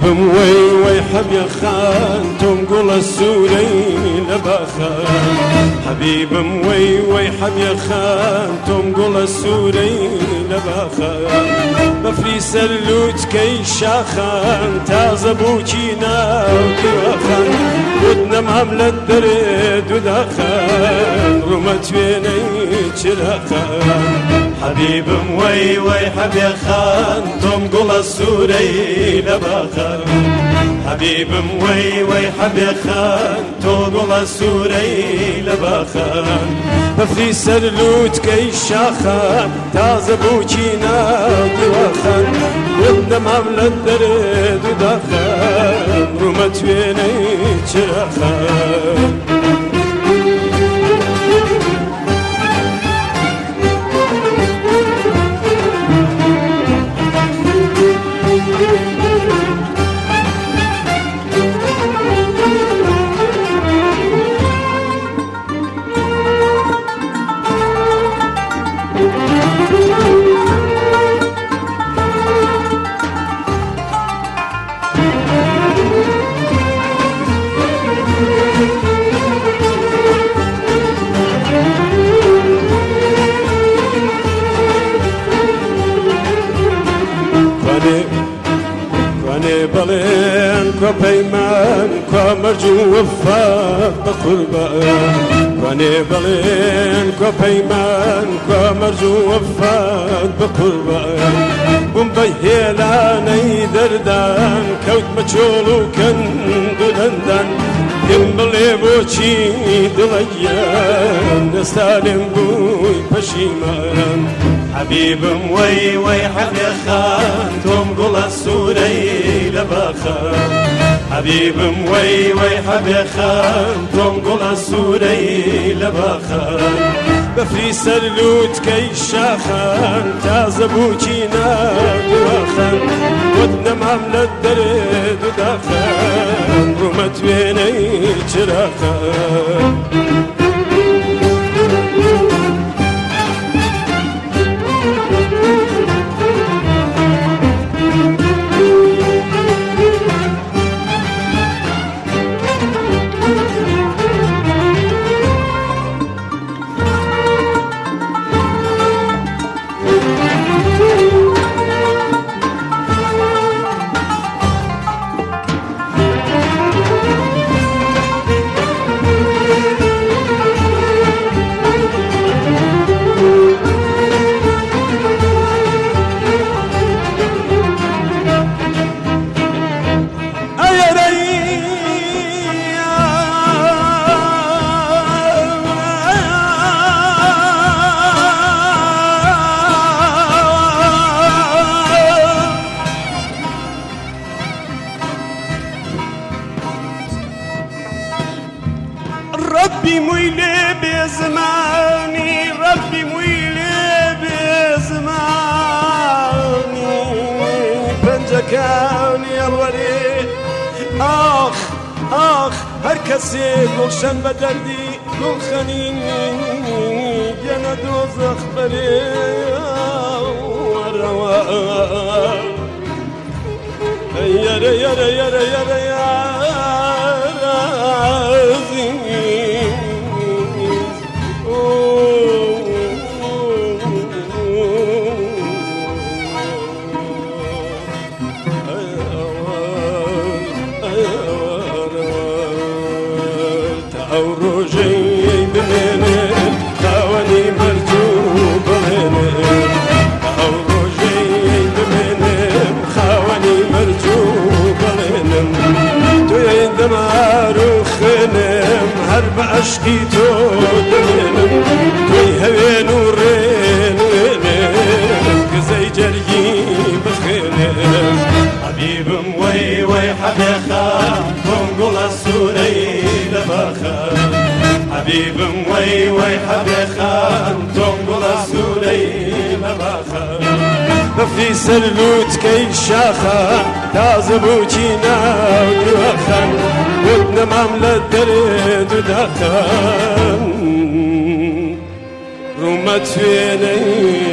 حبيبم وي حبي خان تنقل السوري لبخان حبيبم وي حبي خان تنقل السوري لبخان بفري سلوت كي شاخان تازبوكينا ودخان ودنا مهملة درد ودخان رمت بيني تشرخان حبيبم وي حبي خان تنقل السوري لبخان حبيبم وي حبي خان تنقل السوري لبخان بفري سلوت كي شاخان تازبوكينا ودخان ودنا مهملة درد ودخان رمت بيني تشرخان بلين كبيمان كمرجو وفاق بقربان كوني بلين كبيمان كمرجو وفاق بقربان بمبيهلاني دردان كوت مجولو كندو دندان يمبلي بوشي دليان دستالم بوي بشيمان حبيبم وي حبي خان تنقل السوري لبخان حبيبم وي حبي خان تنقل السوري لبخان بفري سلوت كي شاخان تازبوكينا دوخان ودنا مهملة درد ودخان رمت بيني تشرخان ربي مويلي بزماني ربي مويلي بزماني بنجكاني الوري آخ هر کسی گلشن بدردی گل خنینی جنا دوزخ بری وروا یاره یاره یاره یاره عشقي تو دلم توي هوين ورين كزي جري بخيلم حبيبم وي حبي خان تنقل السوري لبخان حبيبم وي حبي خان تنقل السوري لبخان بفري سلوت كي شاخان تازبوكينا ودوخان ودنا مملة درد ودخان رمت فيني